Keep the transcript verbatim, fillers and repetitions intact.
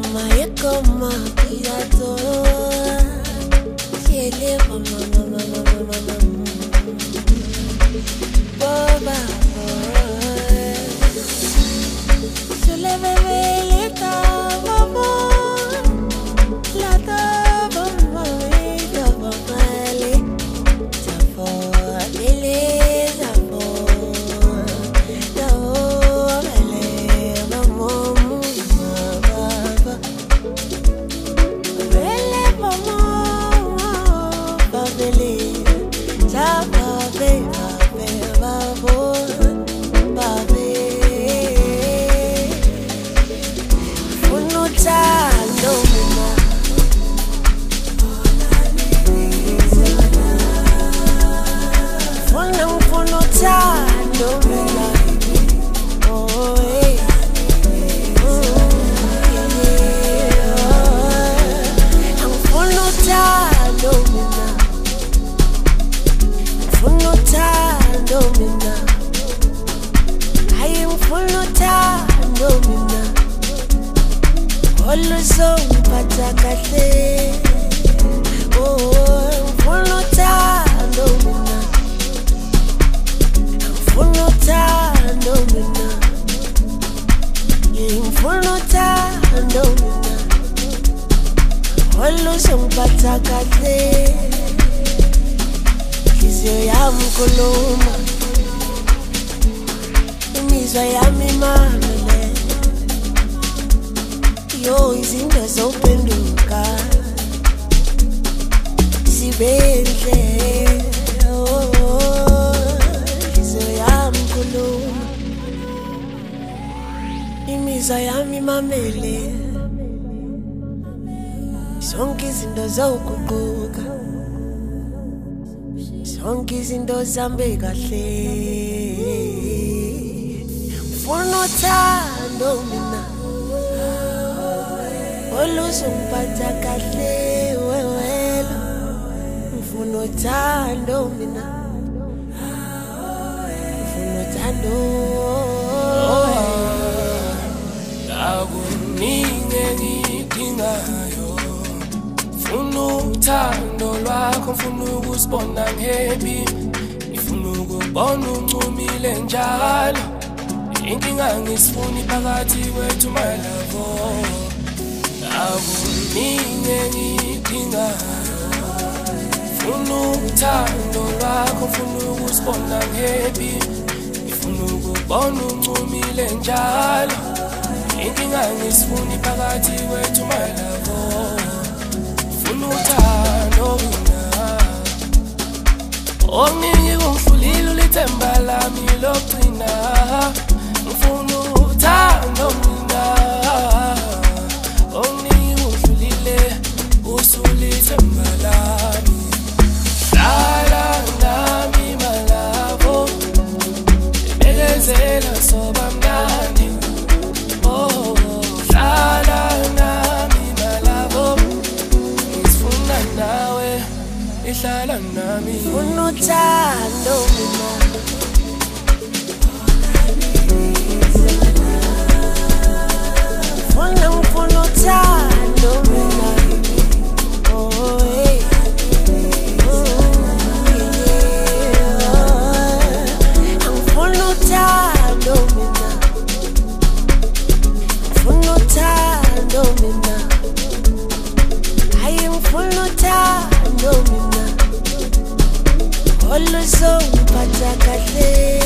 Como pirato, si eleva mamá mamá mamá mamá, boba, se le bebe leta mamá, la taba mamá, taba male, taba lele, taba, taba male, mamá. Imizwa yami mamele, yo izinto zophenduka zibenhle, imizwa yami khuluma, imizwa yami mamele, zonke izinto zoguquka, zonke izinto zihambe kahle. Ufuna uthando mina, oluzongiphatha kahle wewela. Ufuna uthando mina, ufuna uthando. Akuningi engidingayo, ufuna uthando lwakho, ufuna ukusibona happy, ngifuna ukubona uncumile njalo. Inkinga ngisifuni phakathi kwethu my love. Akuningi engidingayo, ufuna uthando lwakho, ufuna ukusibona happy, ngifuna ukubona uncumile njalo. Inkinga ngisifuni phakathi kwethu my love. Ufuna uthando mina, omningi ungidlulile ulithemba lami lokugcina. Ufuna uthando mina, omningi ungidlulile usulithemba lami. Hlala nami my love, bekezela soba mnandi. Oh, hlala nami my love, ngifuna nawe, ihlala nami. Ufuna uthando mina, ufuna ufuna uthando mina. Oh hey, ufuna uthando mina, ufuna uthando mina. Hayi ngifuna uthando mina, oluzongiphatha kahle.